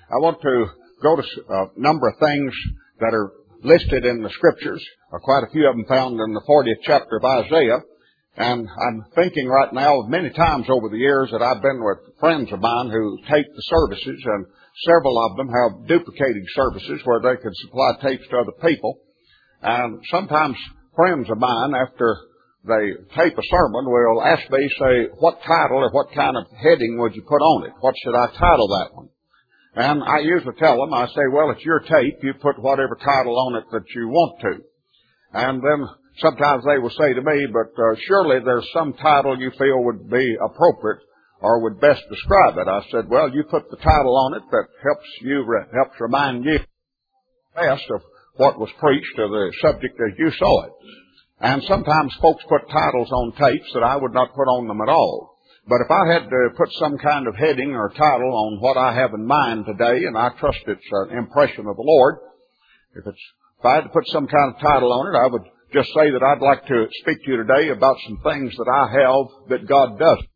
I want to go to a number of things that are listed in the Scriptures, quite a few of them found in the 40th chapter of Isaiah. And I'm thinking right now of many times over the years that I've been with friends of mine who tape the services, and several of them have duplicating services where they can supply tapes to other people. And sometimes friends of mine, after they tape a sermon, will ask me, say, what title or what kind of heading would you put on it? What should I title that one? And I usually tell them, I say, well, it's your tape. You put whatever title on it that you want to. And then sometimes they will say to me, but surely there's some title you feel would be appropriate or would best describe it. I said, well, you put the title on it that helps remind you best of what was preached or the subject as you saw it. And sometimes folks put titles on tapes that I would not put on them at all. But if I had to put some kind of heading or title on what I have in mind today, and I trust it's an impression of the Lord, if I had to put some kind of title on it, I would just say that I'd like to speak to you today about some things that I have that God doesn't.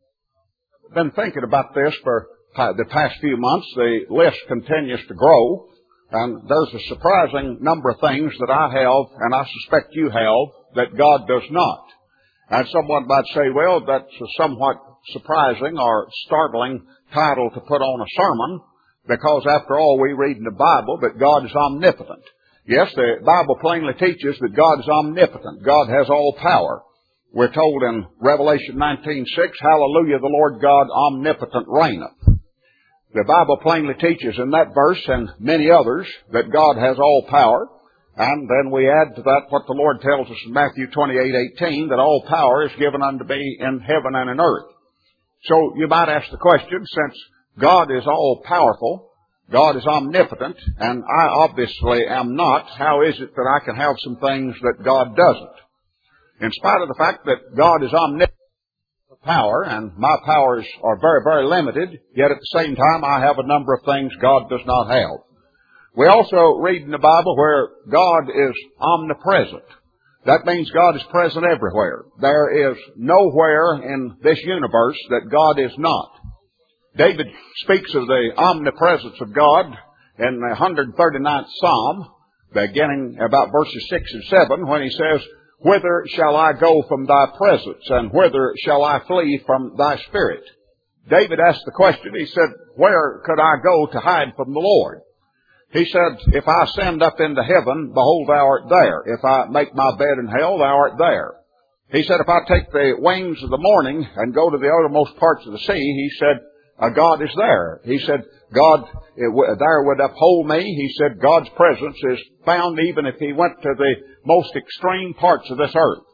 I've been thinking about this for the past few months. The list continues to grow, and there's a surprising number of things that I have, and I suspect you have, that God does not. And someone might say, well, that's a somewhat surprising or startling title to put on a sermon, because after all, we read in the Bible that God is omnipotent. Yes, the Bible plainly teaches that God is omnipotent. God has all power. We're told in Revelation 19:6, hallelujah, the Lord God omnipotent reigneth. The Bible plainly teaches in that verse and many others that God has all power. And then we add to that what the Lord tells us in Matthew 28:18, that all power is given unto me in heaven and in earth. So you might ask the question, since God is all powerful, God is omnipotent, and I obviously am not, how is it that I can have some things that God doesn't? In spite of the fact that God is omnipotent power, and my powers are very, very limited, yet at the same time I have a number of things God does not have. We also read in the Bible where God is omnipresent. That means God is present everywhere. There is nowhere in this universe that God is not. David speaks of the omnipresence of God in the 139th Psalm, beginning about verses 6 and 7, when he says, whither shall I go from thy presence, and whither shall I flee from thy spirit? David asked the question, he said, where could I go to hide from the Lord? He said, if I ascend up into heaven, behold, thou art there. If I make my bed in hell, thou art there. He said, if I take the wings of the morning and go to the uttermost parts of the sea, he said, God is there. He said, God there would uphold me. He said, God's presence is found even if he went to the most extreme parts of this earth.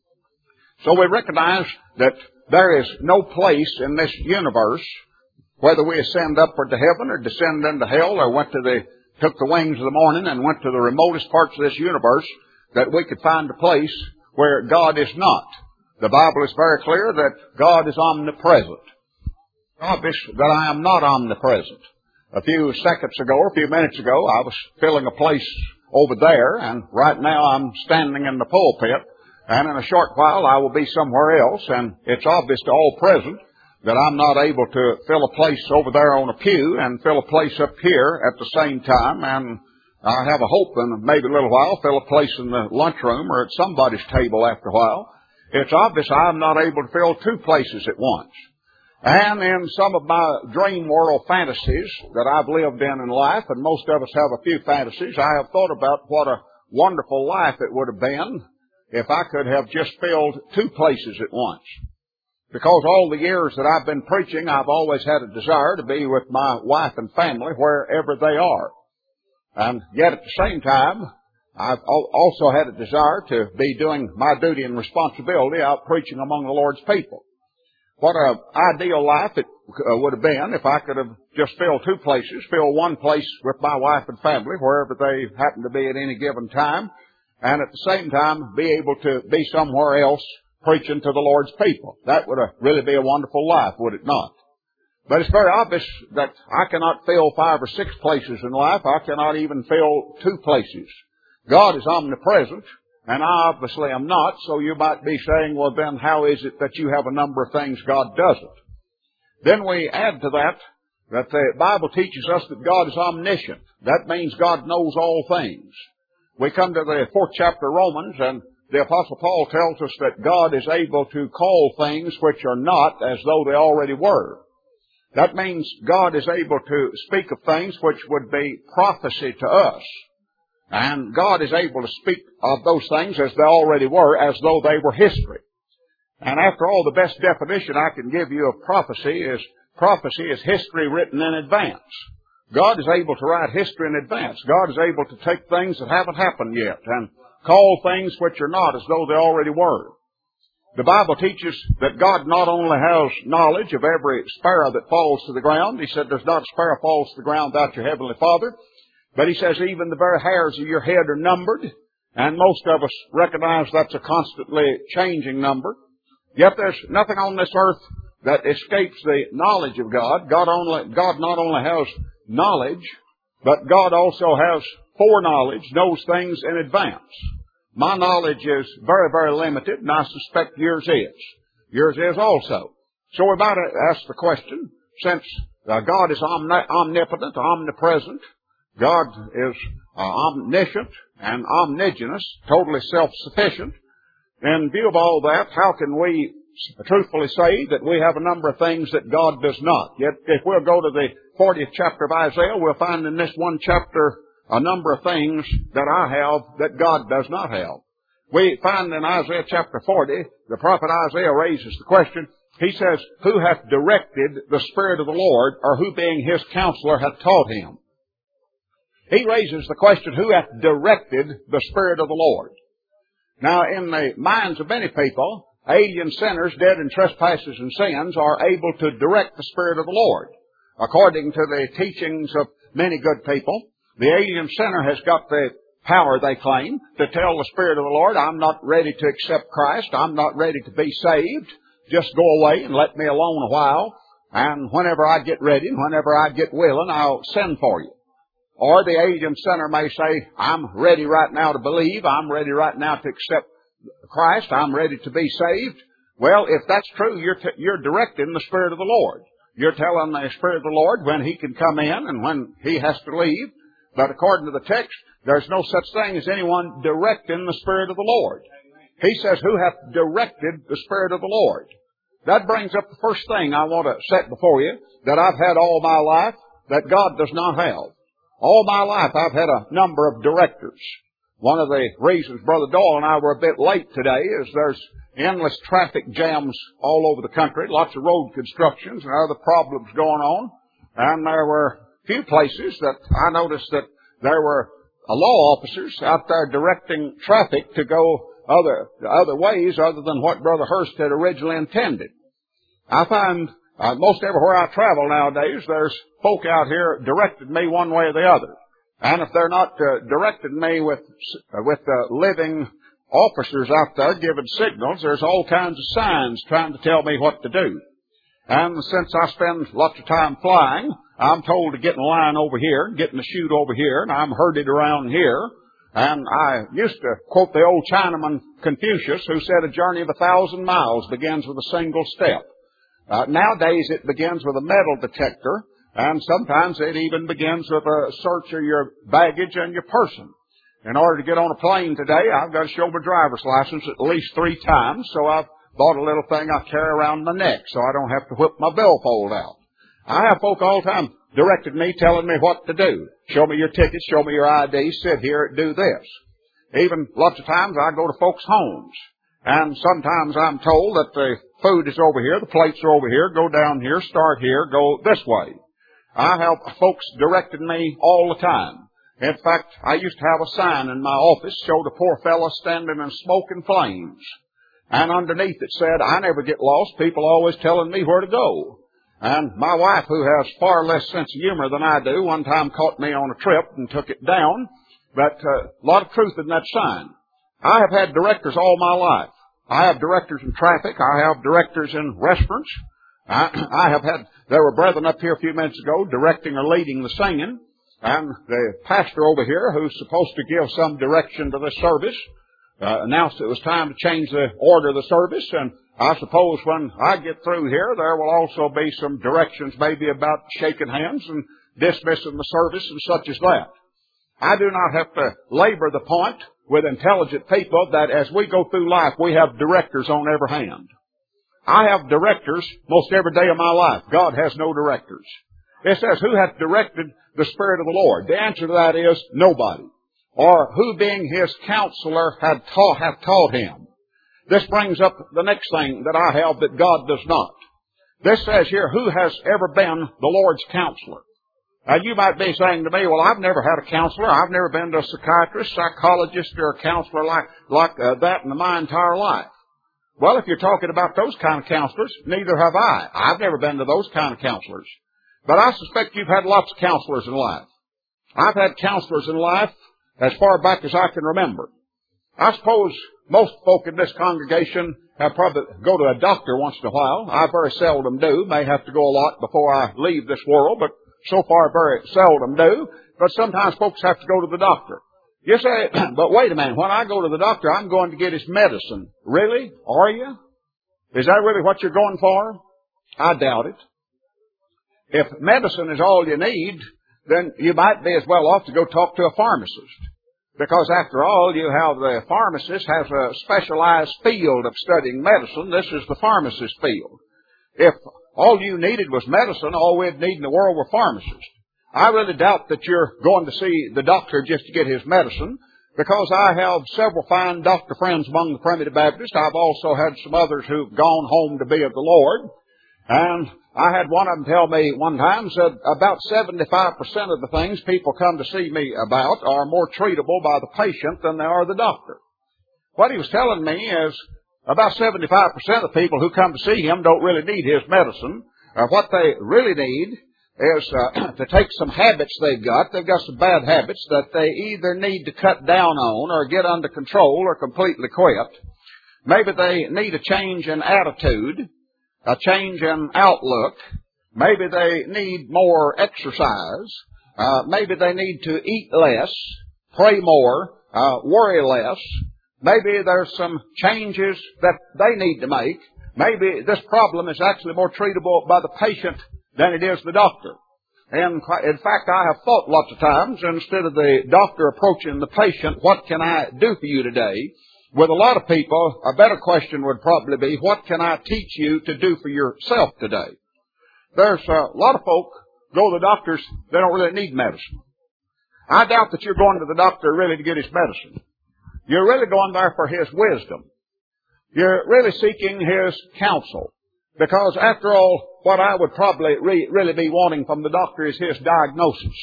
So we recognize that there is no place in this universe, whether we ascend upward to heaven or descend into hell or took the wings of the morning and went to the remotest parts of this universe, that we could find a place where God is not. The Bible is very clear that God is omnipresent. Obvious that I am not omnipresent. A few seconds ago, or a few minutes ago, I was filling a place over there, and right now I'm standing in the pulpit, and in a short while I will be somewhere else, and it's obvious to all present that I'm not able to fill a place over there on a pew and fill a place up here at the same time, and I have a hope in maybe a little while fill a place in the lunchroom or at somebody's table after a while. It's obvious I'm not able to fill two places at once. And in some of my dream world fantasies that I've lived in life, and most of us have a few fantasies, I have thought about what a wonderful life it would have been if I could have just filled two places at once. Because all the years that I've been preaching, I've always had a desire to be with my wife and family wherever they are. And yet at the same time, I've also had a desire to be doing my duty and responsibility out preaching among the Lord's people. What an ideal life it would have been if I could have just filled two places, fill one place with my wife and family, wherever they happen to be at any given time, and at the same time be able to be somewhere else preaching to the Lord's people. That would really be a wonderful life, would it not? But it's very obvious that I cannot fill 5 or 6 places in life. I cannot even fill 2 places. God is omnipresent, and I obviously am not, so you might be saying, well then how is it that you have a number of things God doesn't? Then we add to that that the Bible teaches us that God is omniscient. That means God knows all things. We come to the 4th chapter of Romans, and the Apostle Paul tells us that God is able to call things which are not as though they already were. That means God is able to speak of things which would be prophecy to us. And God is able to speak of those things as they already were, as though they were history. And after all, the best definition I can give you of prophecy is history written in advance. God is able to write history in advance. God is able to take things that haven't happened yet and call things which are not as though they already were. The Bible teaches that God not only has knowledge of every sparrow that falls to the ground. He said there's not a sparrow falls to the ground without your heavenly Father. But He says even the very hairs of your head are numbered. And most of us recognize that's a constantly changing number. Yet there's nothing on this earth that escapes the knowledge of God. God not only has knowledge, but God also has foreknowledge, knows things in advance. My knowledge is very, very limited, and I suspect yours is. Yours is also. So we might ask the question, since God is omnipotent, omnipresent, God is omniscient and omnigenous, totally self-sufficient. In view of all that, how can we truthfully say that we have a number of things that God does not? Yet if we'll go to the 40th chapter of Isaiah, we'll find in this one chapter a number of things that I have that God does not have. We find in Isaiah chapter 40, the prophet Isaiah raises the question. He says, who hath directed the Spirit of the Lord, or who being His counselor hath taught Him? He raises the question, who hath directed the Spirit of the Lord? Now, in the minds of many people, alien sinners dead in trespasses and sins are able to direct the Spirit of the Lord. According to the teachings of many good people, the alien sinner has got the power, they claim, to tell the Spirit of the Lord, I'm not ready to accept Christ, I'm not ready to be saved, just go away and let me alone a while, and whenever I get ready and whenever I get willing, I'll send for you. Or the alien sinner may say, I'm ready right now to believe, I'm ready right now to accept Christ, I'm ready to be saved. Well, if that's true, you're directing the Spirit of the Lord. You're telling the Spirit of the Lord when He can come in and when He has to leave. But according to the text, there's no such thing as anyone directing the Spirit of the Lord. He says, who hath directed the Spirit of the Lord? That brings up the first thing I want to set before you that I've had all my life that God does not have. All my life I've had a number of directors. One of the reasons Brother Doyle and I were a bit late today is there's endless traffic jams all over the country, lots of road constructions and other problems going on. And there were few places that I noticed that there were law officers out there directing traffic to go other ways other than what Brother Hurst had originally intended. I find most everywhere I travel nowadays, there's folk out here directing me one way or the other. And if they're not directing me with living officers out there giving signals, there's all kinds of signs trying to tell me what to do. And since I spend lots of time flying, I'm told to get in line over here and get in the chute over here, and I'm herded around here. And I used to quote the old Chinaman Confucius, who said a journey of 1,000 miles begins with a single step. Nowadays it begins with a metal detector, and sometimes it even begins with a search of your baggage and your person. In order to get on a plane today, I've got to show my driver's license at least 3 times, so I've bought a little thing I carry around my neck so I don't have to whip my billfold out. I have folk all the time directed me, telling me what to do. Show me your tickets, show me your ID, sit here and do this. Even lots of times I go to folks' homes, and sometimes I'm told that the food is over here, the plates are over here, go down here, start here, go this way. I have folks directing me all the time. In fact, I used to have a sign in my office showed a poor fellow standing in smoke and flames. And underneath it said, I never get lost, people always telling me where to go. And my wife, who has far less sense of humor than I do, one time caught me on a trip and took it down. But a lot of truth in that sign. I have had directors all my life. I have directors in traffic. I have directors in restaurants. There were brethren up here a few minutes ago directing or leading the singing. And the pastor over here, who's supposed to give some direction to the service, announced it was time to change the order of the service, and I suppose when I get through here, there will also be some directions maybe about shaking hands and dismissing the service and such as that. I do not have to labor the point with intelligent people that as we go through life, we have directors on every hand. I have directors most every day of my life. God has no directors. It says, who hath directed the Spirit of the Lord? The answer to that is nobody. Or who being his counselor hath taught him? This brings up the next thing that I have that God does not. This says here, who has ever been the Lord's counselor? You might be saying to me, well, I've never had a counselor. I've never been to a psychiatrist, psychologist, or a counselor like that in my entire life. Well, if you're talking about those kind of counselors, neither have I. I've never been to those kind of counselors. But I suspect you've had lots of counselors in life. I've had counselors in life as far back as I can remember. I suppose most folk in this congregation have probably go to a doctor once in a while. I very seldom do. May have to go a lot before I leave this world, but so far very seldom do. But sometimes folks have to go to the doctor. You say, but wait a minute, when I go to the doctor, I'm going to get his medicine. Really? Are you? Is that really what you're going for? I doubt it. If medicine is all you need, then you might be as well off to go talk to a pharmacist. Because after all, you have the pharmacist has a specialized field of studying medicine. This is the pharmacist field. If all you needed was medicine, all we'd need in the world were pharmacists. I really doubt that you're going to see the doctor just to get his medicine, because I have several fine doctor friends among the Primitive Baptists. I've also had some others who've gone home to be of the Lord. And I had one of them tell me one time, said about 75% of the things people come to see me about are more treatable by the patient than they are the doctor. What he was telling me is about 75% of people who come to see him don't really need his medicine. What they really need is to take some habits they've got. They've got some bad habits that they either need to cut down on or get under control or completely quit. Maybe they need a change in attitude, a change in outlook. Maybe they need more exercise. Maybe they need to eat less, pray more, worry less. Maybe there's some changes that they need to make. Maybe this problem is actually more treatable by the patient than it is the doctor. And in fact, I have thought lots of times, instead of the doctor approaching the patient, what can I do for you today? With a lot of people, a better question would probably be, what can I teach you to do for yourself today? There's a lot of folk go to the doctors, they don't really need medicine. I doubt that you're going to the doctor really to get his medicine. You're really going there for his wisdom. You're really seeking his counsel. Because after all, what I would probably really be wanting from the doctor is his diagnosis.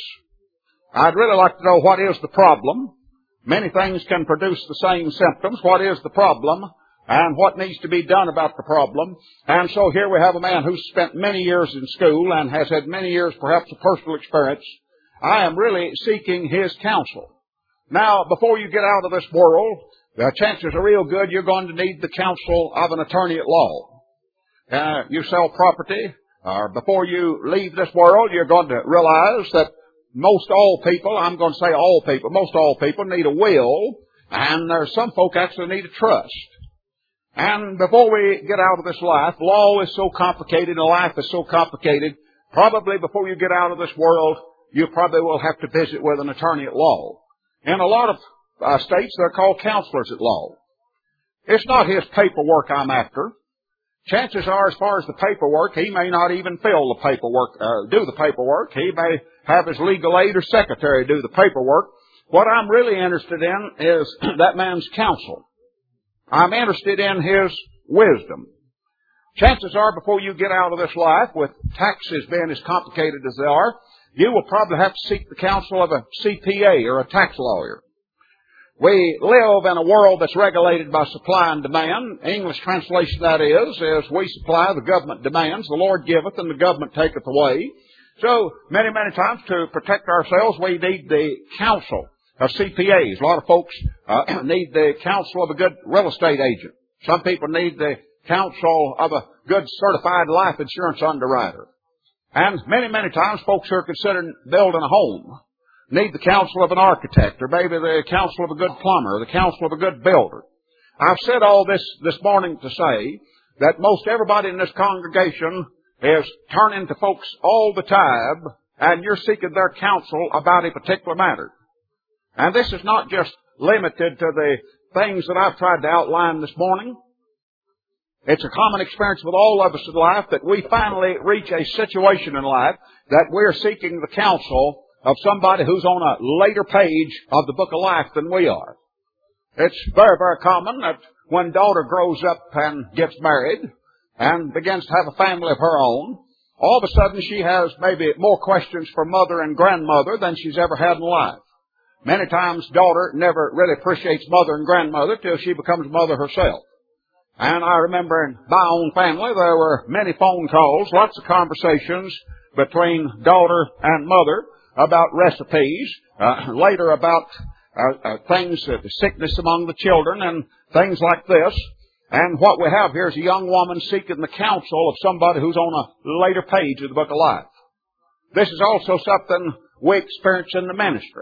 I'd really like to know what is the problem. Many things can produce the same symptoms. What is the problem? And what needs to be done about the problem? And so here we have a man who's spent many years in school and has had many years perhaps of personal experience. I am really seeking his counsel. Now, before you get out of this world, the chances are real good you're going to need the counsel of an attorney at law. You sell property, or before you leave this world, you're going to realize that most all people, I'm going to say all people, most all people need a will, and there's some folk actually need a trust. And before we get out of this life, law is so complicated and life is so complicated, probably before you get out of this world, you probably will have to visit with an attorney at law. In a lot of states, they're called counselors at law. It's not his paperwork I'm after. Chances are, as far as the paperwork, he may not even fill the paperwork, do the paperwork. He may have his legal aid or secretary do the paperwork. What I'm really interested in is that man's counsel. I'm interested in his wisdom. Chances are, before you get out of this life, with taxes being as complicated as they are, you will probably have to seek the counsel of a CPA or a tax lawyer. We live in a world that's regulated by supply and demand. English translation, that is we supply, the government demands, the Lord giveth, and the government taketh away. So, many times to protect ourselves, we need the counsel of CPAs. A lot of folks need the counsel of a good real estate agent. Some people need the counsel of a good certified life insurance underwriter. And many times folks who are considering building a home need the counsel of an architect, or maybe the counsel of a good plumber, or the counsel of a good builder. I've said all this morning to say that most everybody in this congregation is turning to folks all the time, and you're seeking their counsel about a particular matter. And this is not just limited to the things that I've tried to outline this morning. It's a common experience with all of us in life that we finally reach a situation in life that we're seeking the counsel of somebody who's on a later page of the book of life than we are. It's very, very common that when daughter grows up and gets married and begins to have a family of her own, all of a sudden she has maybe more questions for mother and grandmother than she's ever had in life. Many times daughter never really appreciates mother and grandmother till she becomes mother herself. And I remember in my own family there were many phone calls, lots of conversations between daughter and mother about recipes, later about things, sickness among the children and things like this. And what we have here is a young woman seeking the counsel of somebody who's on a later page of the book of life. This is also something we experience in the ministry.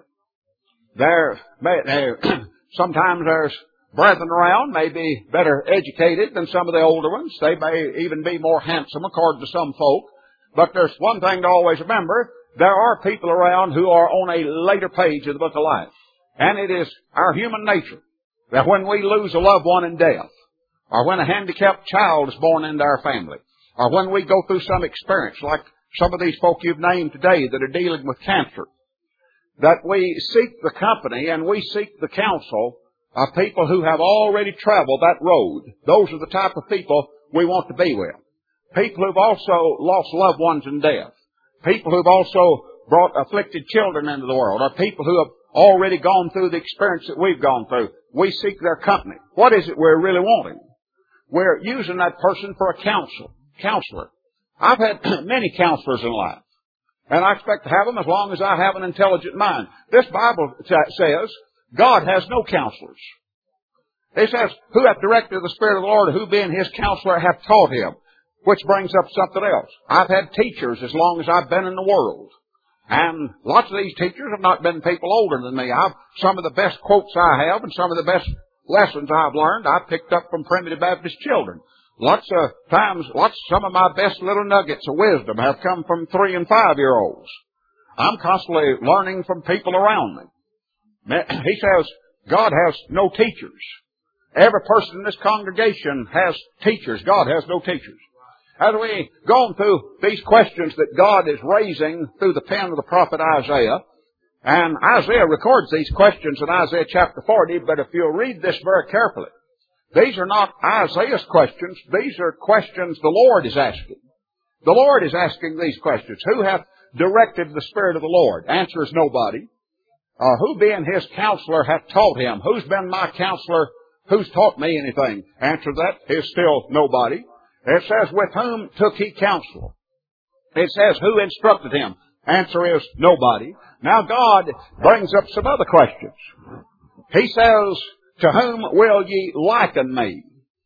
Sometimes there's brethren around, may be better educated than some of the older ones. They may even be more handsome according to some folk. But there's one thing to always remember. There are people around who are on a later page of the book of life. And it is our human nature that when we lose a loved one in death, or when a handicapped child is born into our family, or when we go through some experience like some of these folk you've named today that are dealing with cancer, that we seek the company and we seek the counsel of people who have already traveled that road. Those are the type of people we want to be with. People who've also lost loved ones in death. People who've also brought afflicted children into the world. Or people who have already gone through the experience that we've gone through. We seek their company. What is it we're really wanting? We're using that person for a counselor. I've had many counselors in life. And I expect to have them as long as I have an intelligent mind. This Bible says God has no counselors. It says, who hath directed the Spirit of the Lord, who being his counselor hath taught him. Which brings up something else. I've had teachers as long as I've been in the world. And lots of these teachers have not been people older than me. Some of the best quotes I have and some of the best lessons I've learned, I've picked up from Primitive Baptist children. Lots of times, some of my best little nuggets of wisdom have come from 3- and 5-year-olds. I'm constantly learning from people around me. He says, God has no teachers. Every person in this congregation has teachers. God has no teachers. As we go through these questions that God is raising through the pen of the prophet Isaiah, and Isaiah records these questions in Isaiah chapter 40, but if you'll read this very carefully, these are not Isaiah's questions. These are questions the Lord is asking. The Lord is asking these questions. Who hath directed the Spirit of the Lord? Answer is nobody. Who being his counselor hath taught him? Who's been my counselor? Who's taught me anything? Answer that is still nobody. It says, with whom took he counsel? It says, who instructed him? Answer is nobody. Now God brings up some other questions. He says, to whom will ye liken me?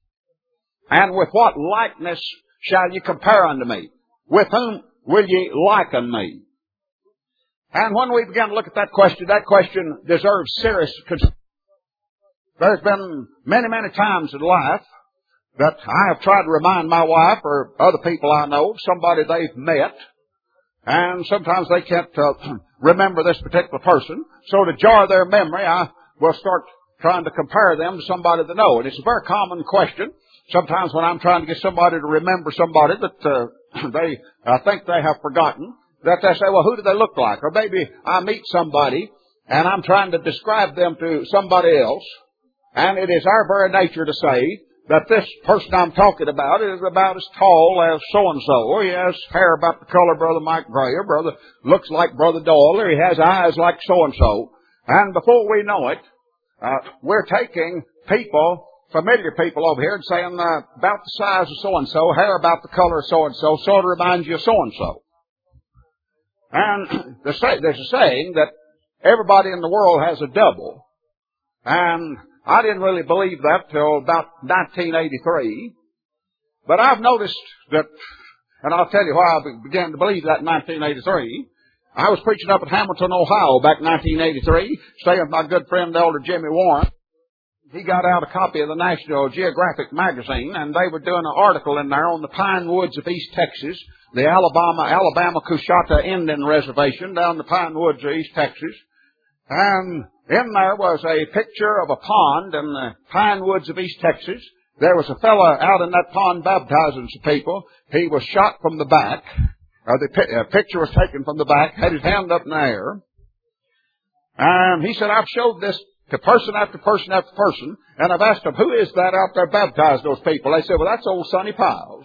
And with what likeness shall ye compare unto me? With whom will ye liken me? And when we begin to look at that question deserves serious consideration. There's been many, many times in life that I have tried to remind my wife or other people I know, somebody they've met, and sometimes they can't remember this particular person. So to jar their memory, I will start trying to compare them to somebody they know. And it's a very common question. Sometimes when I'm trying to get somebody to remember somebody that they think they have forgotten, that they say, well, who do they look like? Or maybe I meet somebody and I'm trying to describe them to somebody else, and it is our very nature to say that this person I'm talking about is about as tall as so-and-so, or he has hair about the color of Brother Mike Gray, or brother looks like Brother Doyle, or he has eyes like so-and-so. And before we know it, we're taking people, familiar people over here, and saying about the size of so-and-so, hair about the color of so-and-so, sort of reminds you of so-and-so. And there's a saying that everybody in the world has a double. And I didn't really believe that till about 1983. But I've noticed that, and I'll tell you why I began to believe that in 1983. I was preaching up at Hamilton, Ohio back in 1983, staying with my good friend Elder Jimmy Warren. He got out a copy of the National Geographic magazine, and they were doing an article in there on the pine woods of East Texas, the Alabama Coushatta Indian Reservation down the pine woods of East Texas. And in there was a picture of a pond in the pine woods of East Texas. There was a fella out in that pond baptizing some people. He was shot from the back. The picture was taken from the back, had his hand up in the air. And he said, I've showed this to person after person after person, and I've asked them, who is that out there baptizing those people? They said, well, that's old Sonny Piles.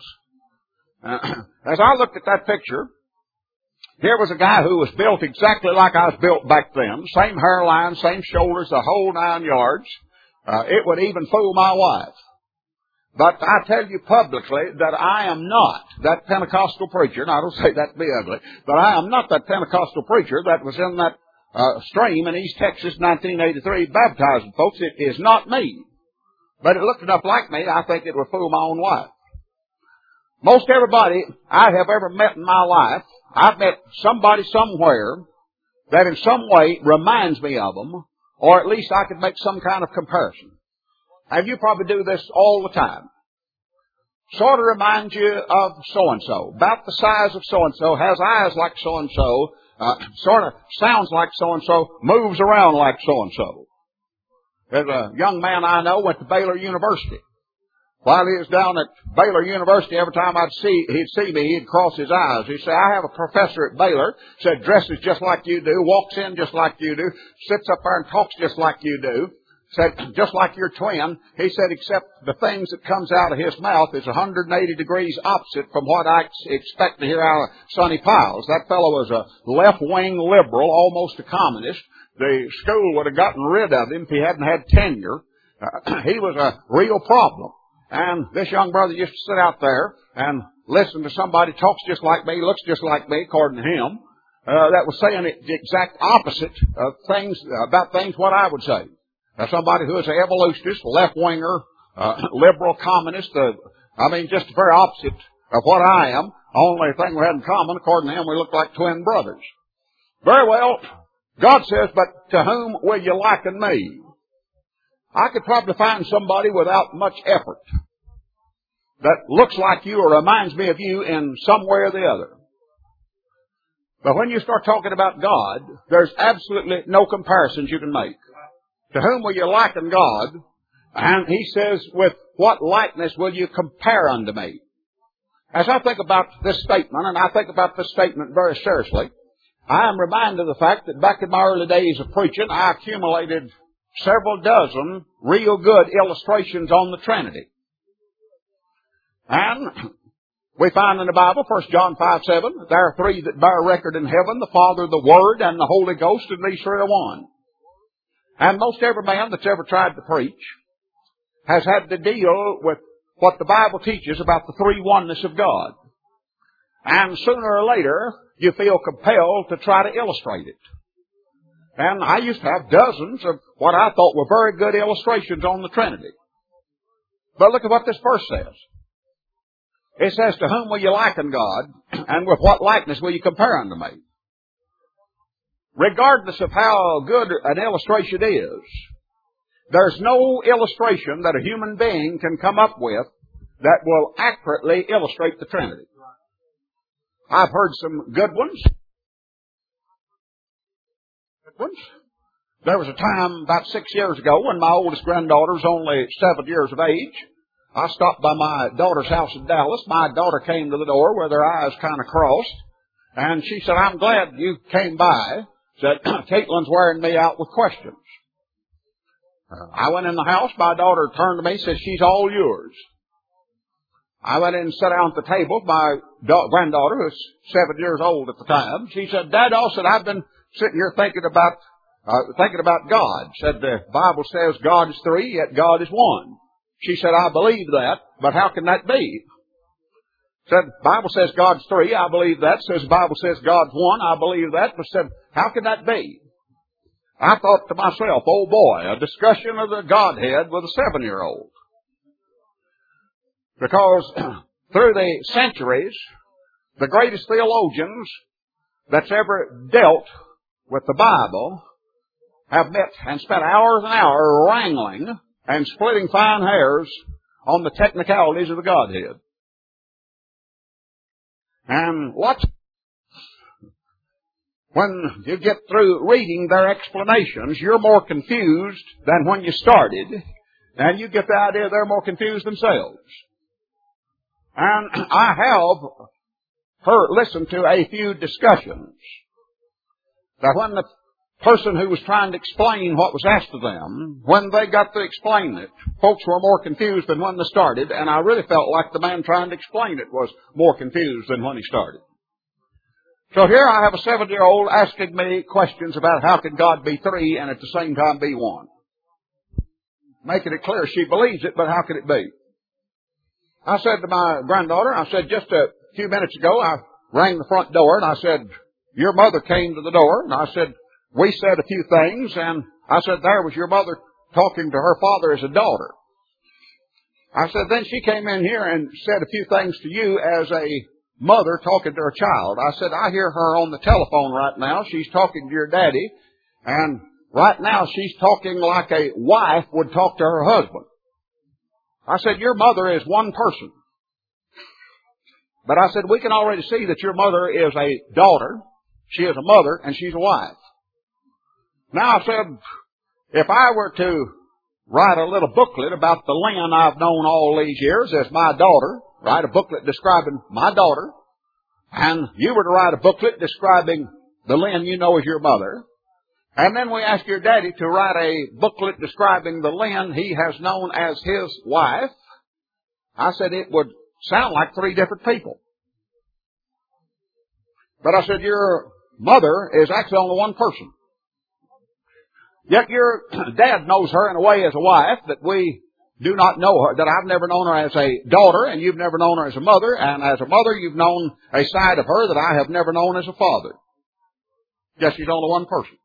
As I looked at that picture, here was a guy who was built exactly like I was built back then. Same hairline, same shoulders, the whole 9 yards. It would even fool my wife. But I tell you publicly that I am not that Pentecostal preacher, and I don't say that to be ugly, but I am not that Pentecostal preacher that was in that stream in East Texas 1983 baptizing folks. It is not me. But it looked enough like me, I think it would fool my own wife. Most everybody I have ever met in my life, I've met somebody somewhere that in some way reminds me of them, or at least I could make some kind of comparison. And you probably do this all the time. Sort of reminds you of so-and-so, about the size of so-and-so, has eyes like so-and-so, sort of sounds like so-and-so, moves around like so-and-so. There's a young man I know went to Baylor University. While he was down at Baylor University, every time he'd see me, he'd cross his eyes. He'd say, I have a professor at Baylor, said, dresses just like you do, walks in just like you do, sits up there and talks just like you do. Said, just like your twin. He said, except the things that comes out of his mouth is 180 degrees opposite from what I expect to hear out of Sonny Piles. That fellow was a left-wing liberal, almost a communist. The school would have gotten rid of him if he hadn't had tenure. He was a real problem. And this young brother used to sit out there and listen to somebody talks just like me, looks just like me, according to him, that was saying the exact opposite of things, about things what I would say. Somebody who is an evolutionist, left-winger, liberal, communist, just the very opposite of what I am. Only thing we had in common, according to him, we look like twin brothers. Very well, God says, but to whom will you liken me? I could probably find somebody without much effort that looks like you or reminds me of you in some way or the other. But when you start talking about God, there's absolutely no comparisons you can make. To whom will you liken God? And he says, with what likeness will you compare unto me? As I think about this statement, and I think about this statement very seriously, I am reminded of the fact that back in my early days of preaching, I accumulated several dozen real good illustrations on the Trinity. And we find in the Bible, 1 John 5:7, there are three that bear record in heaven, the Father, the Word, and the Holy Ghost, and these three are one. And most every man that's ever tried to preach has had to deal with what the Bible teaches about the three oneness of God. And sooner or later, you feel compelled to try to illustrate it. And I used to have dozens of what I thought were very good illustrations on the Trinity. But look at what this verse says. It says, to whom will you liken God, and with what likeness will you compare unto me? Regardless of how good an illustration is, there's no illustration that a human being can come up with that will accurately illustrate the Trinity. I've heard some good ones. There was a time about 6 years ago when my oldest granddaughter was only 7 years of age. I stopped by my daughter's house in Dallas. My daughter came to the door with her eyes kind of crossed. And she said, I'm glad you came by. Said, Caitlin's wearing me out with questions. I went in the house. My daughter turned to me and said, she's all yours. I went in and sat down at the table. My granddaughter, who was 7 years old at the time, she said, Dad, said, I've been sitting here thinking about God. Said, the Bible says God is three, yet God is one. She said, I believe that, but how can that be? Said, the Bible says God's three, I believe that. Says the Bible says God's one, I believe that. But said, how can that be? I thought to myself, oh boy, a discussion of the Godhead with a 7-year-old. Because through the centuries, the greatest theologians that's ever dealt with the Bible have met and spent hours and hours wrangling and splitting fine hairs on the technicalities of the Godhead. And when you get through reading their explanations, you're more confused than when you started, and you get the idea they're more confused themselves. And I have listened to a few discussions that when the person who was trying to explain what was asked of them, when they got to explain it, folks were more confused than when they started, and I really felt like the man trying to explain it was more confused than when he started. So here I have a 7-year-old asking me questions about how can God be three and at the same time be one. Making it clear she believes it, but how could it be? I said to my granddaughter, I said, just a few minutes ago, I rang the front door, and I said, your mother came to the door, and I said, we said a few things, and I said, there was your mother talking to her father as a daughter. I said, then she came in here and said a few things to you as a mother talking to her child. I said, I hear her on the telephone right now. She's talking to your daddy, and right now she's talking like a wife would talk to her husband. I said, your mother is one person. But I said, we can already see that your mother is a daughter, she is a mother, and she's a wife. Now I said, if I were to write a little booklet about the Lynn I've known all these years as my daughter, write a booklet describing my daughter, and you were to write a booklet describing the Lynn you know as your mother, and then we ask your daddy to write a booklet describing the Lynn he has known as his wife, I said it would sound like three different people. But I said, your mother is actually only one person. Yet your dad knows her in a way as a wife that we do not know her, that I've never known her as a daughter, and you've never known her as a mother, and as a mother you've known a side of her that I have never known as a father. Yes, she's only one person.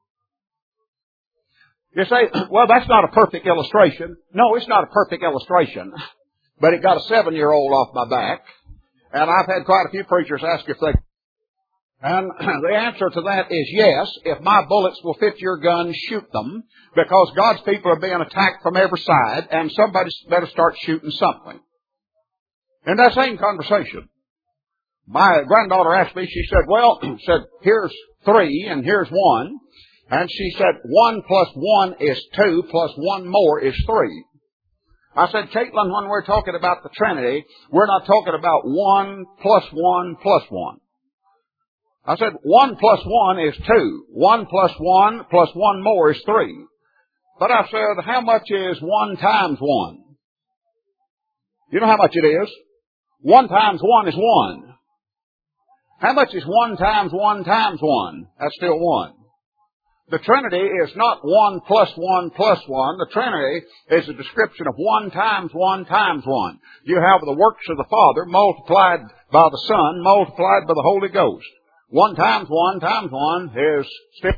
You say, well, that's not a perfect illustration. No, it's not a perfect illustration, but it got a 7-year-old off my back, and I've had quite a few preachers ask if they... And the answer to that is yes. If my bullets will fit your gun, shoot them, because God's people are being attacked from every side, and somebody better start shooting something. In that same conversation, my granddaughter asked me, she said, here's 3 and here's 1. And she said, 1 plus 1 is 2 plus 1 more is 3. I said, Caitlin, when we're talking about the Trinity, we're not talking about 1 plus 1 plus 1. I said, 1 plus 1 is 2. 1 plus 1 plus 1 more is 3. But I said, how much is 1 times 1? You know how much it is? 1 times 1 is 1. How much is 1 times 1 times 1? That's still 1. The Trinity is not 1 plus 1 plus 1. The Trinity is a description of 1 times 1 times 1. You have the works of the Father multiplied by the Son, multiplied by the Holy Ghost. 1 times 1 times 1 is still...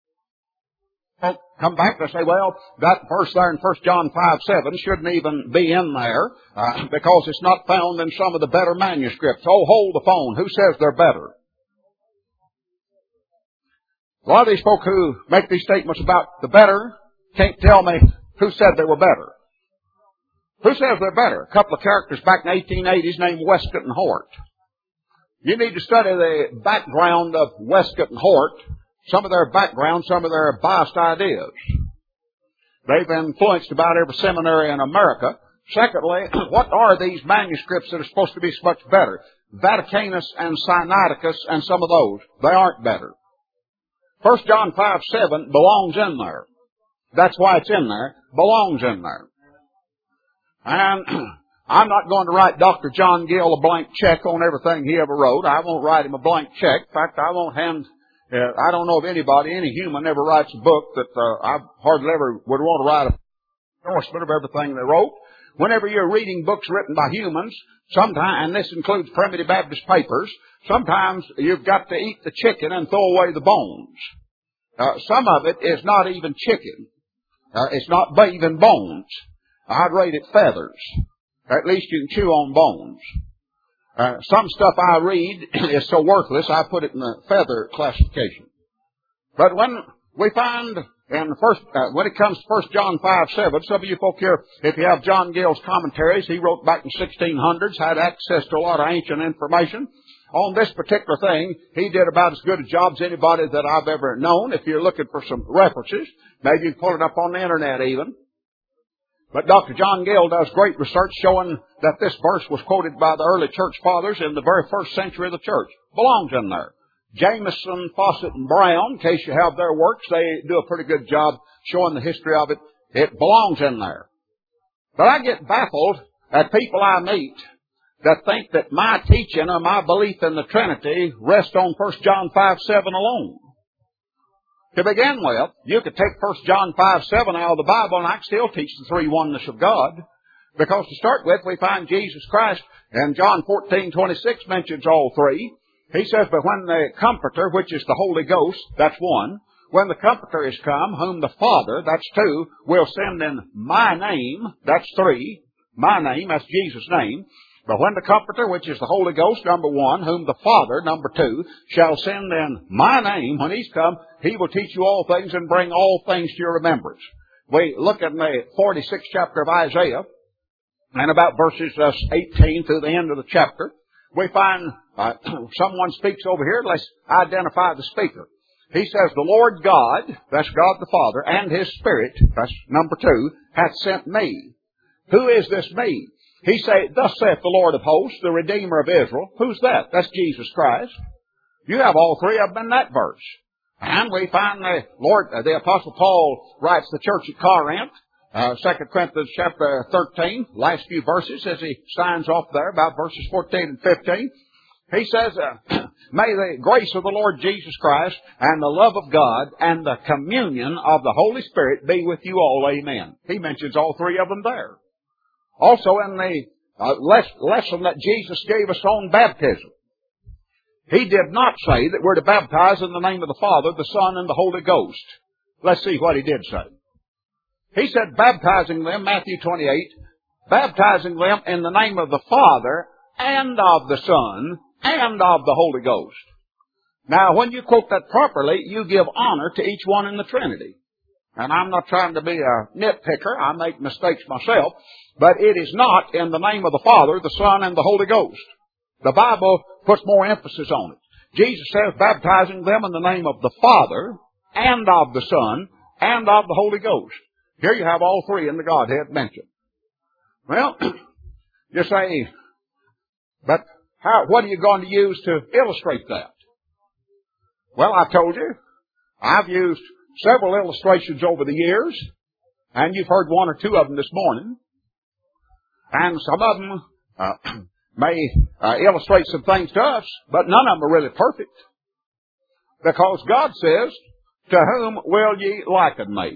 Come back and say, well, that verse there in 1 John 5:7 shouldn't even be in there because it's not found in some of the better manuscripts. Oh, hold the phone. Who says they're better? A lot of these folk who make these statements about the better can't tell me who said they were better. Who says they're better? A couple of characters back in the 1880s named Westcott and Hort. You need to study the background of Westcott and Hort, some of their background, some of their biased ideas. They've influenced about every seminary in America. Secondly, what are these manuscripts that are supposed to be so much better? Vaticanus and Sinaiticus and some of those. They aren't better. 1 John 5:7 belongs in there. That's why it's in there. Belongs in there. And I'm not going to write Dr. John Gill a blank check on everything he ever wrote. I won't write him a blank check. In fact, I don't know of anybody, any human ever writes a book that I hardly ever would want to write an endorsement of everything they wrote. Whenever you're reading books written by humans, sometimes, and this includes Primitive Baptist papers, sometimes you've got to eat the chicken and throw away the bones. Some of it is not even chicken. It's not even bones. I'd rate it feathers. At least you can chew on bones. Some stuff I read is so worthless, I put it in the feather classification. But when we find in the first, when it comes to 1 John 5:7, some of you folk here, if you have John Gill's commentaries, he wrote back in 1600s, had access to a lot of ancient information. On this particular thing, he did about as good a job as anybody that I've ever known. If you're looking for some references, maybe you can pull it up on the internet even. But Dr. John Gill does great research showing that this verse was quoted by the early church fathers in the very first century of the church. Belongs in there. Jameson, Fawcett, and Brown, in case you have their works, they do a pretty good job showing the history of it. It belongs in there. But I get baffled at people I meet that think that my teaching or my belief in the Trinity rests on 1 John 5:7 alone. To begin with, you could take 1 John 5:7 out of the Bible and I can still teach the three oneness of God. Because to start with, we find Jesus Christ, and John 14:26 mentions all three. He says, but when the Comforter, which is the Holy Ghost, that's one, when the Comforter is come, whom the Father, that's two, will send in my name, that's three, my name, that's Jesus' name. But when the Comforter, which is the Holy Ghost, number one, whom the Father, number two, shall send in my name, when He's come, He will teach you all things and bring all things to your remembrance. We look at the 46th chapter of Isaiah, and about verses 18 through the end of the chapter, we find someone speaks over here. Let's identify the speaker. He says, the Lord God, that's God the Father, and His Spirit, that's number two, hath sent me. Who is this me? He said, thus saith the Lord of hosts, the Redeemer of Israel. Who's that? That's Jesus Christ. You have all three of them in that verse. And we find the Apostle Paul writes the church at Corinth, 2 Corinthians chapter 13, last few verses, as he signs off there, about verses 14 and 15. He says, may the grace of the Lord Jesus Christ and the love of God and the communion of the Holy Spirit be with you all. Amen. He mentions all three of them there. Also in the lesson that Jesus gave us on baptism, He did not say that we're to baptize in the name of the Father, the Son, and the Holy Ghost. Let's see what He did say. He said, baptizing them, Matthew 28, baptizing them in the name of the Father and of the Son and of the Holy Ghost. Now, when you quote that properly, you give honor to each one in the Trinity. And I'm not trying to be a nitpicker. I make mistakes myself. But it is not in the name of the Father, the Son, and the Holy Ghost. The Bible puts more emphasis on it. Jesus says, baptizing them in the name of the Father and of the Son and of the Holy Ghost. Here you have all three in the Godhead mentioned. Well, you say, but what are you going to use to illustrate that? Well, I told you, I've used several illustrations over the years, and you've heard one or two of them this morning. And some of them may illustrate some things to us, but none of them are really perfect. Because God says, to whom will ye liken me?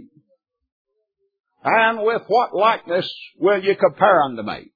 And with what likeness will ye compare unto me?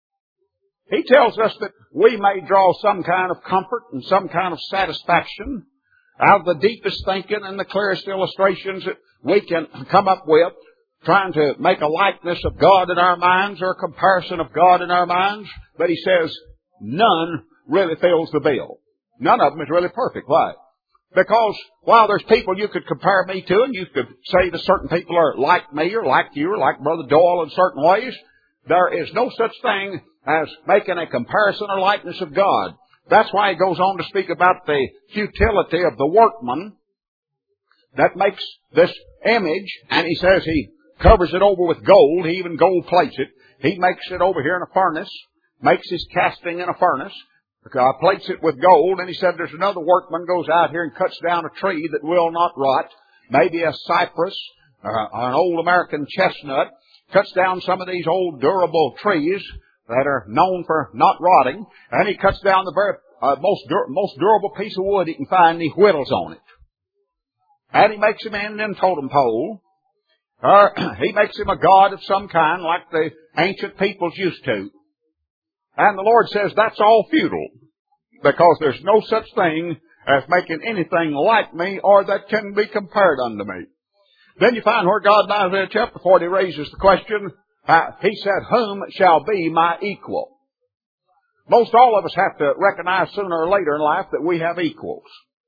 He tells us that we may draw some kind of comfort and some kind of satisfaction out of the deepest thinking and the clearest illustrations that we can come up with, trying to make a likeness of God in our minds or a comparison of God in our minds. But He says, none really fills the bill. None of them is really perfect. Why? Because while there's people you could compare me to, and you could say that certain people are like me or like you or like Brother Doyle in certain ways, there is no such thing as making a comparison or likeness of God. That's why He goes on to speak about the futility of the workman that makes this image, and He says He covers it over with gold. He even gold plates it. He makes it over here in a furnace, makes His casting in a furnace, plates it with gold, and He said there's another workman goes out here and cuts down a tree that will not rot, maybe a cypress, an old American chestnut, cuts down some of these old durable trees that are known for not rotting, and he cuts down the very most durable piece of wood he can find, and he whittles on it. And he makes him an end totem pole, or he makes him a god of some kind like the ancient peoples used to. And the Lord says that's all futile, because there's no such thing as making anything like me or that can be compared unto me. Then you find where God in Isaiah chapter 40 raises the question, He said, whom shall be my equal? most all of us have to recognize sooner or later in life that we have equals.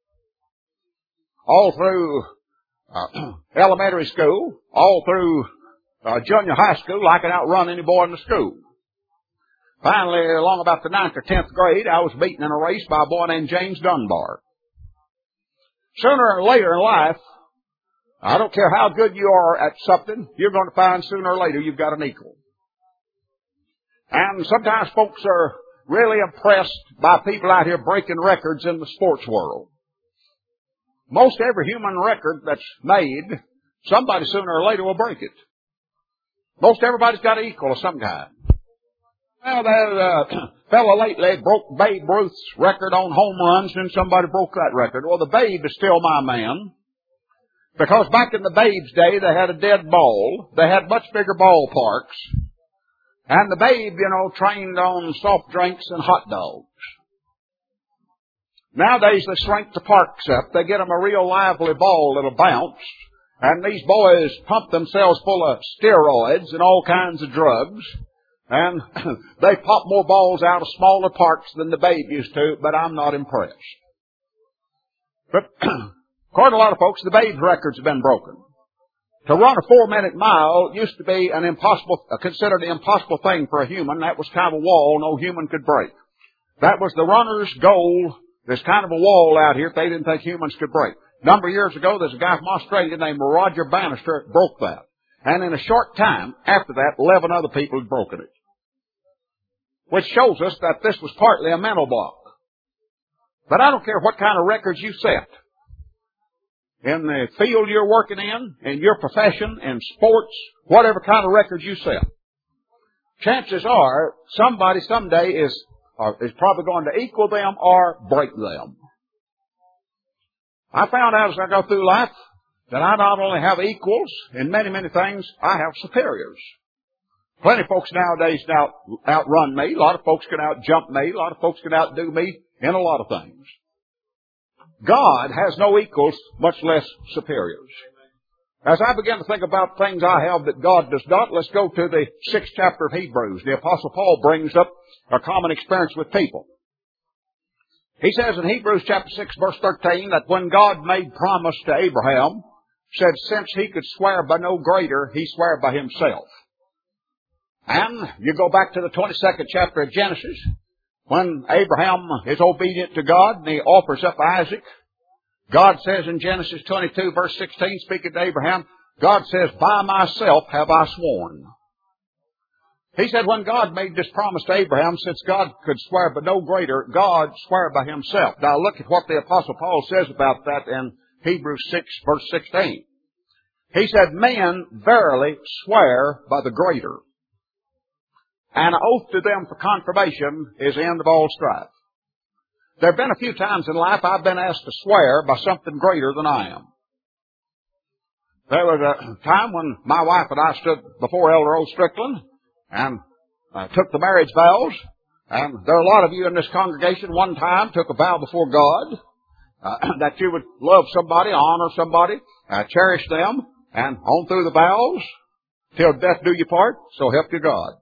All through elementary school, all through junior high school, I could outrun any boy in the school. Finally, along about the 9th or 10th grade, I was beaten in a race by a boy named James Dunbar. Sooner or later in life, I don't care how good you are at something, you're going to find sooner or later you've got an equal. And sometimes folks are really impressed by people out here breaking records in the sports world. Most every human record that's made, somebody sooner or later will break it. Most everybody's got an equal of some kind. Well, that fellow lately broke Babe Ruth's record on home runs, and somebody broke that record. Well, the Babe is still my man. Because back in the Babe's day, they had a dead ball. They had much bigger ballparks. And the Babe, trained on soft drinks and hot dogs. Nowadays, they shrink the parks up. They get them a real lively ball that'll bounce. And these boys pump themselves full of steroids and all kinds of drugs. And they pop more balls out of smaller parks than the Babe used to, but I'm not impressed. But according to a lot of folks, the Babe's records have been broken. To run a 4-minute mile used to be considered an impossible thing for a human. That was kind of a wall no human could break. That was the runner's goal. There's kind of a wall out here they didn't think humans could break. A number of years ago, there's a guy from Australia named Roger Bannister that broke that. And in a short time, after that, 11 other people had broken it. Which shows us that this was partly a mental block. But I don't care what kind of records you set. In the field you're working in your profession, in sports, whatever kind of records you set. Chances are, somebody someday is probably going to equal them or break them. I found out as I go through life that I not only have equals in many, many things, I have superiors. Plenty of folks nowadays outrun me. A lot of folks can outjump me. A lot of folks can outdo me in a lot of things. God has no equals, much less superiors. As I begin to think about things I have that God does not, let's go to the 6th chapter of Hebrews. The Apostle Paul brings up a common experience with people. He says in Hebrews chapter 6, verse 13, that when God made promise to Abraham, said since he could swear by no greater, he swore by himself. And you go back to the 22nd chapter of Genesis, when Abraham is obedient to God and he offers up Isaac. God says in Genesis 22 verse 16, speaking to Abraham, God says, by myself have I sworn. He said when God made this promise to Abraham, since God could swear but no greater, God swore by himself. Now look at what the Apostle Paul says about that in Hebrews 6 verse 16. He said, men verily swear by the greater. And an oath to them for confirmation is the end of all strife. There have been a few times in life I've been asked to swear by something greater than I am. There was a time when my wife and I stood before Elder O. Strickland and took the marriage vows. And there are a lot of you in this congregation one time took a vow before God that you would love somebody, honor somebody, cherish them, and on through the vows till death do you part, so help you God.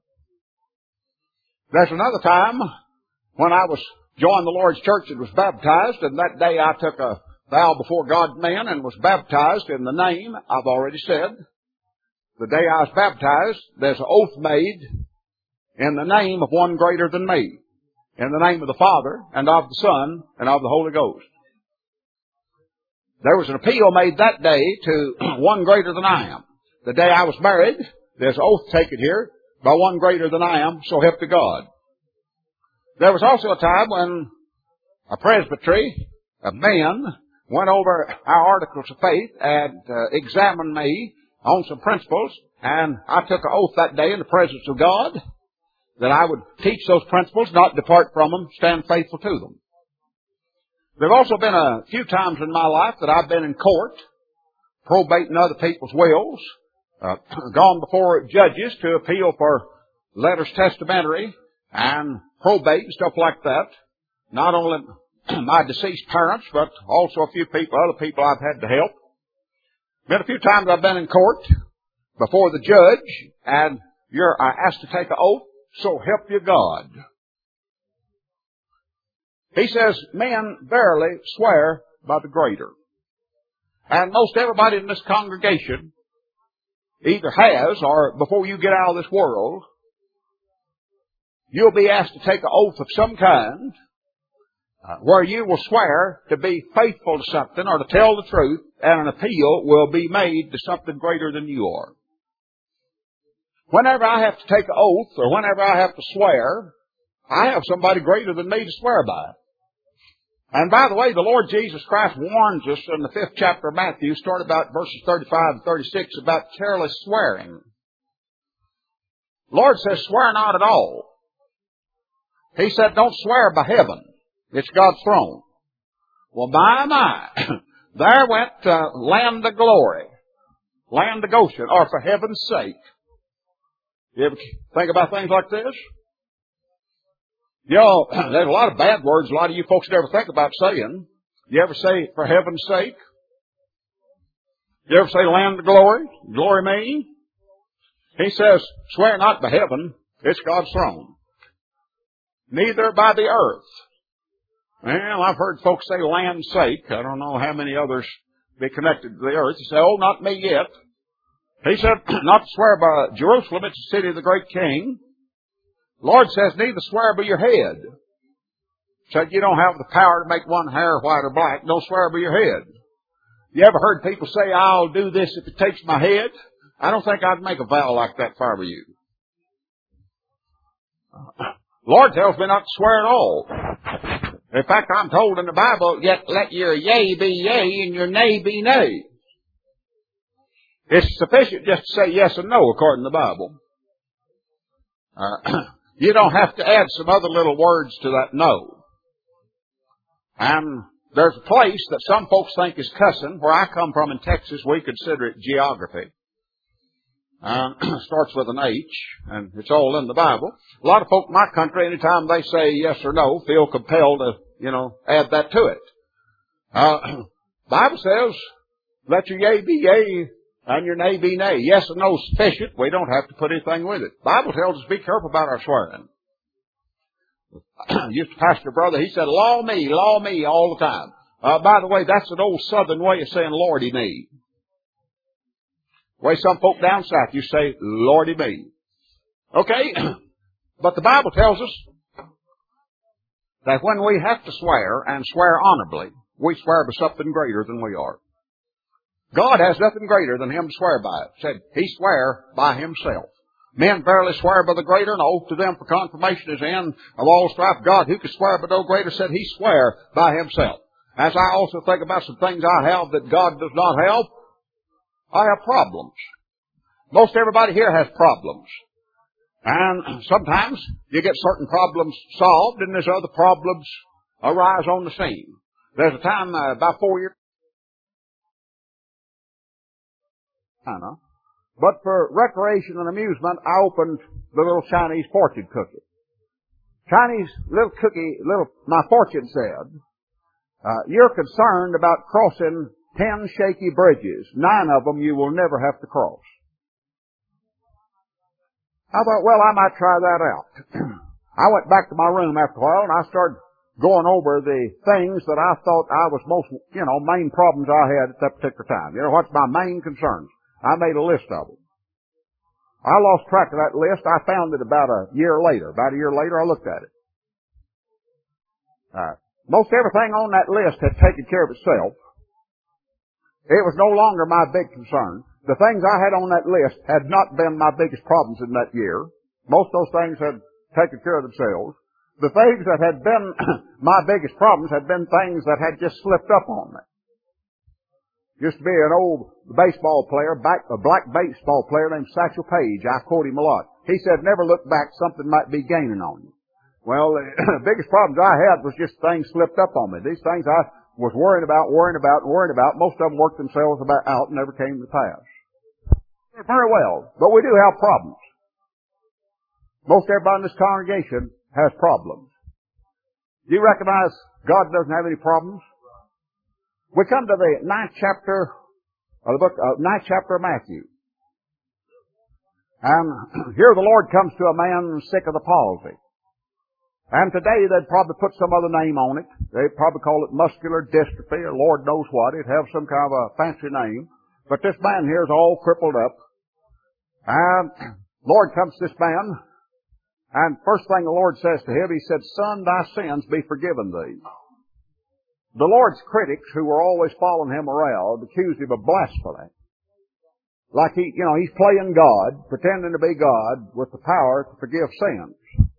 There's another time when I joined the Lord's church and was baptized, and that day I took a vow before God and men and was baptized in the name, I've already said. The day I was baptized, there's an oath made in the name of one greater than me, in the name of the Father and of the Son and of the Holy Ghost. There was an appeal made that day to one greater than I am. The day I was married, there's an oath taken here by one greater than I am, so help to God. There was also a time when a presbytery of men went over our articles of faith and examined me on some principles, and I took an oath that day in the presence of God that I would teach those principles, not depart from them, stand faithful to them. There have also been a few times in my life that I've been in court, probating other people's wills, gone before judges to appeal for letters testamentary and probate and stuff like that. Not only my deceased parents, but also a few people, other people I've had to help. Been a few times I've been in court before the judge, and you're asked to take an oath, so help you God. He says, men verily swear by the greater. And most everybody in this congregation either has, or before you get out of this world, you'll be asked to take an oath of some kind, where you will swear to be faithful to something or to tell the truth, and an appeal will be made to something greater than you are. Whenever I have to take an oath or whenever I have to swear, I have somebody greater than me to swear by. And by the way, the Lord Jesus Christ warns us in the 5th chapter of Matthew, start about verses 35 and 36, about careless swearing. The Lord says, swear not at all. He said, don't swear by heaven. It's God's throne. Well, my. There went land of glory, land of Goshen, or for heaven's sake. You ever think about things like this? You know, there's a lot of bad words a lot of you folks never think about saying. You ever say, for heaven's sake? You ever say, land of glory? Glory me? He says, swear not by heaven. It's God's throne. Neither by the earth. Well, I've heard folks say land's sake. I don't know how many others be connected to the earth. He said, oh, not me yet. He said, not to swear by Jerusalem. It's the city of the great king. The Lord says, neither swear by your head. Said, you don't have the power to make one hair white or black. Don't swear by your head. You ever heard people say, I'll do this if it takes my head? I don't think I'd make a vow like that if I were you. The Lord tells me not to swear at all. In fact, I'm told in the Bible, yet let your yea be yea and your nay be nay. It's sufficient just to say yes and no according to the Bible. You don't have to add some other little words to that no. And there's a place that some folks think is cussing. Where I come from in Texas, we consider it geography. Starts with an H, and it's all in the Bible. A lot of folk in my country, anytime they say yes or no, feel compelled to, add that to it. Bible says, let your yea be yea and your nay be nay. Yes and no is sufficient. We don't have to put anything with it. Bible tells us be careful about our swearing. Used to pastor brother, he said, law me all the time. By the way, that's an old southern way of saying Lordy me. The way some folk down south, you say, Lordy me. Okay? But the Bible tells us that when we have to swear, and swear honorably, we swear by something greater than we are. God has nothing greater than him to swear by. It said, he swear by himself. Men verily swear by the greater, and oath to them for confirmation is end of all strife. God, who could swear by no greater, said he swear by himself. As I also think about some things I have that God does not have, I have problems. Most everybody here has problems. And sometimes you get certain problems solved, and there's other problems arise on the scene. There's a time about 4 years. But for recreation and amusement, I opened the little Chinese fortune cookie. My fortune said, you're concerned about crossing 10 shaky bridges. 9 of them you will never have to cross. I thought, well, I might try that out. I went back to my room after a while, and I started going over the things that I thought I was most, main problems I had at that particular time. What's my main concerns? I made a list of them. I lost track of that list. I found it about a year later. About a year later, I looked at it. Most everything on that list had taken care of itself. It was no longer my big concern. The things I had on that list had not been my biggest problems in that year. Most of those things had taken care of themselves. The things that had been my biggest problems had been things that had just slipped up on me. Used to be an old baseball player, a black baseball player named Satchel Paige. I quote him a lot. He said, never look back, something might be gaining on you. Well, the biggest problems I had was just things slipped up on me. These things I was worrying about. Most of them worked themselves out and never came to pass. Very well, but we do have problems. Most everybody in this congregation has problems. Do you recognize God doesn't have any problems? We come to the 9th chapter of the book, 9th chapter of Matthew. And here the Lord comes to a man sick of the palsy. And today they'd probably put some other name on it. They'd probably call it muscular dystrophy or Lord knows what. It'd have some kind of a fancy name. But this man here is all crippled up. And Lord comes to this man, and first thing the Lord says to him, He said, "Son, thy sins be forgiven thee." The Lord's critics, who were always following him around, accused him of blasphemy. Like he's playing God, pretending to be God with the power to forgive sins.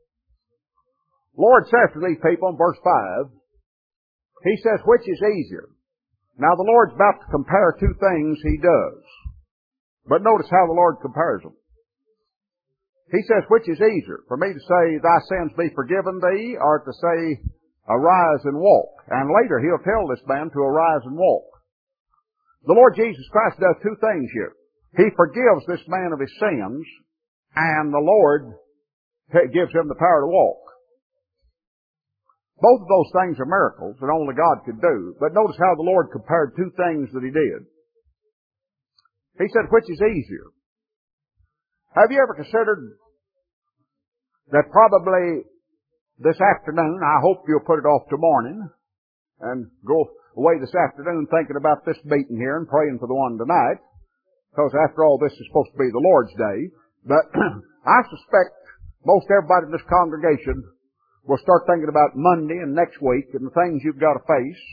Lord says to these people in verse 5, He says, which is easier? Now the Lord's about to compare two things He does. But notice how the Lord compares them. He says, which is easier? For me to say, thy sins be forgiven thee, or to say, arise and walk? And later He'll tell this man to arise and walk. The Lord Jesus Christ does two things here. He forgives this man of his sins, and the Lord gives him the power to walk. Both of those things are miracles that only God could do. But notice how the Lord compared two things that He did. He said, which is easier? Have you ever considered that probably this afternoon, I hope you'll put it off to morning, and go away this afternoon thinking about this meeting here and praying for the one tonight, because after all, this is supposed to be the Lord's Day. But I suspect most everybody in this congregation will start thinking about Monday and next week and the things you've got to face.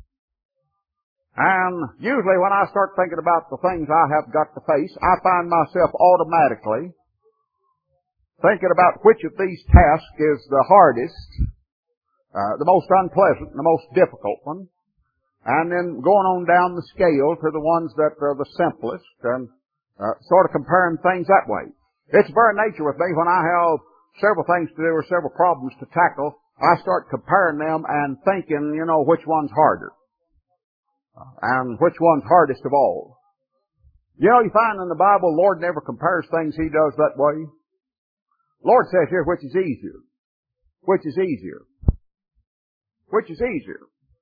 And usually when I start thinking about the things I have got to face, I find myself automatically thinking about which of these tasks is the hardest, the most unpleasant, the most difficult one, and then going on down the scale to the ones that are the simplest, and sort of comparing things that way. It's very nature with me when I have several things to do or several problems to tackle, I start comparing them and thinking, which one's harder. And which one's hardest of all. You find in the Bible, the Lord never compares things He does that way. Lord says here, which is easier? Which is easier? Which is easier?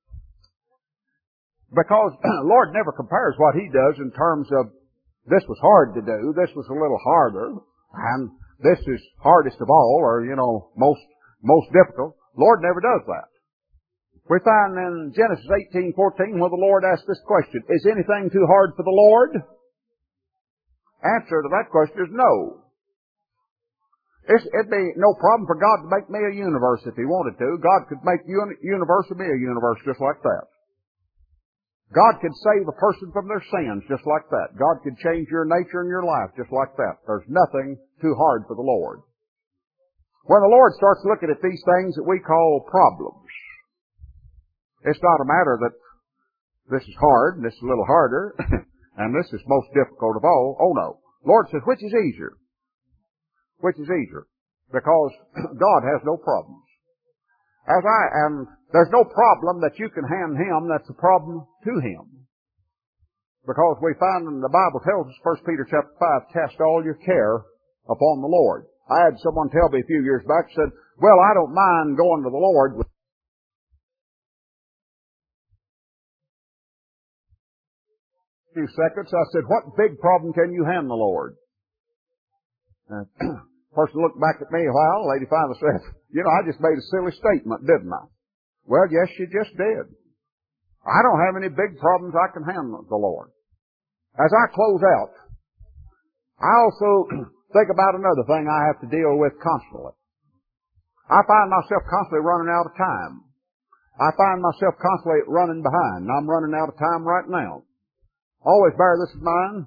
Because Lord never compares what He does in terms of this was hard to do, this was a little harder, and this is hardest of all, or, most difficult. Lord never does that. We find in Genesis 18:14 where the Lord asked this question, is anything too hard for the Lord? Answer to that question is no. It'd be no problem for God to make me a universe if He wanted to. God could make universe and me a universe just like that. God could save a person from their sins just like that. God could change your nature and your life just like that. There's nothing too hard for the Lord. When the Lord starts looking at these things that we call problems, it's not a matter that this is hard and this is a little harder and this is most difficult of all. Oh no. Lord says, which is easier? Which is easier? Because God has no problems. And there's no problem that you can hand Him that's a problem to Him. Because we find in the Bible tells us, 1 Peter chapter 5, cast all your care upon the Lord. I had someone tell me a few years back, said, well, I don't mind going to the Lord with a few seconds. I said, what big problem can you hand the Lord? And person looked back at me a while. The lady finally said, I just made a silly statement, didn't I? Well, yes, you just did. I don't have any big problems I can handle the Lord. As I close out, I also think about another thing I have to deal with constantly. I find myself constantly running out of time. I find myself constantly running behind. I'm running out of time right now. Always bear this in mind.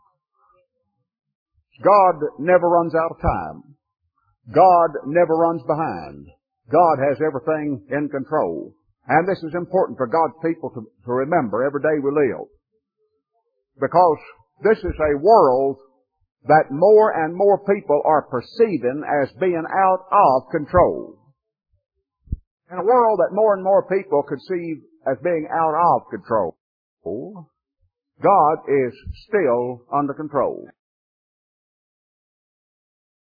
God never runs out of time. God never runs behind. God has everything in control. And this is important for God's people to remember every day we live. Because this is a world that more and more people are perceiving as being out of control. In a world that more and more people conceive as being out of control, God is still under control.